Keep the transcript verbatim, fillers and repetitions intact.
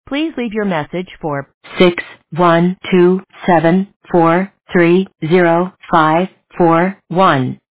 Please leave your message for six one two seven four three zero five four one.